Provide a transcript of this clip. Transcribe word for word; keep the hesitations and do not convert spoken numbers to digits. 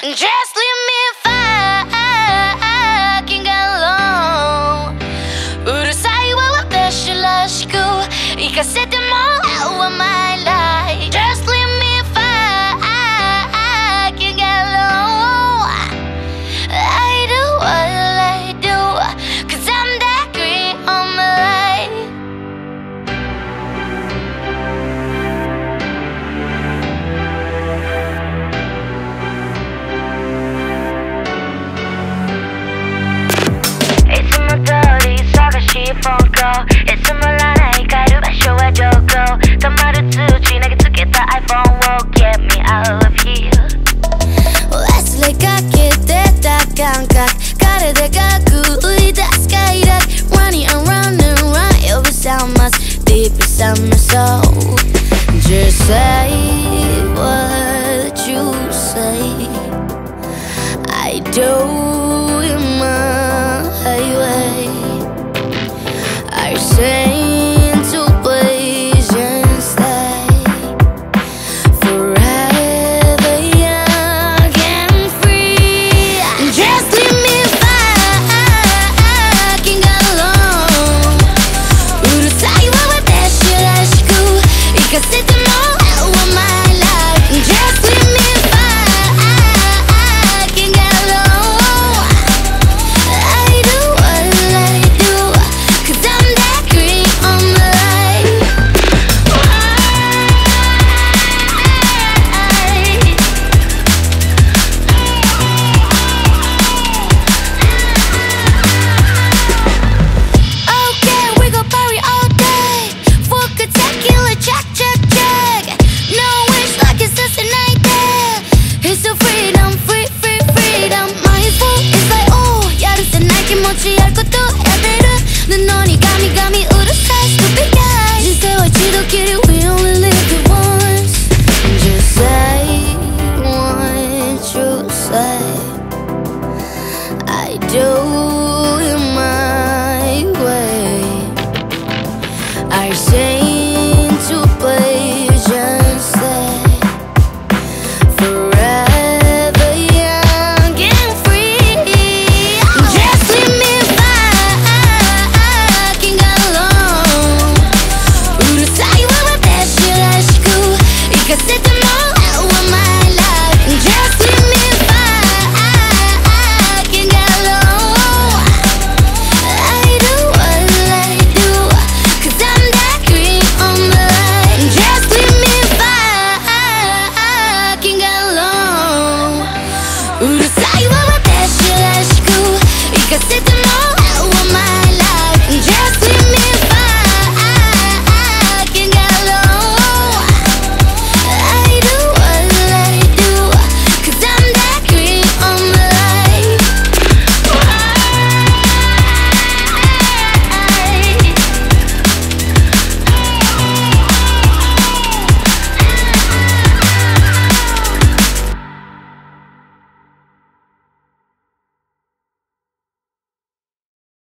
Just leave me fucking alone. うるさいわ私らしく生かせてもらうわ my life. Just leave me fucking alone. I do what I do, cause I'm that green on my life. It's my dirty, 探しいフォンコーいつもらない帰る場所はどこ止まる通知投げつけた iPhone を Get me out of here. 忘れかけてた感覚体が狂い出す快楽 Running around and around every sound must deep inside my soul. Just say what you say. I do